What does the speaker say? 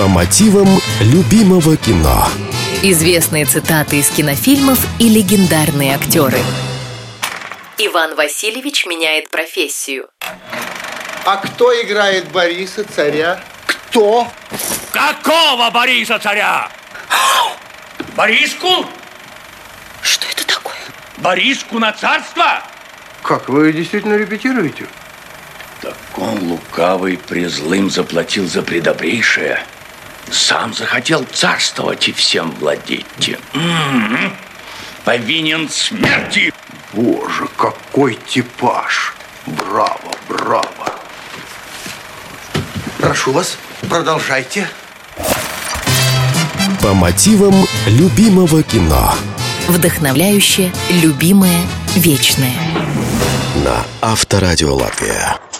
По мотивам любимого кино. Известные цитаты из кинофильмов и легендарные актеры. Иван Васильевич меняет профессию. А кто играет Бориса, царя? Кто? Какого Бориса, царя? Бориску? Что это такое? Бориску на царство? Как, вы действительно репетируете? Так он лукавый презлым заплатил за предобрейшее. Сам захотел царствовать и всем владеть. Повинен смерти. Боже, какой типаж! Браво, браво! Прошу вас, продолжайте. По мотивам любимого кино. Вдохновляющее, любимое, вечное. На Авторадио Латвия.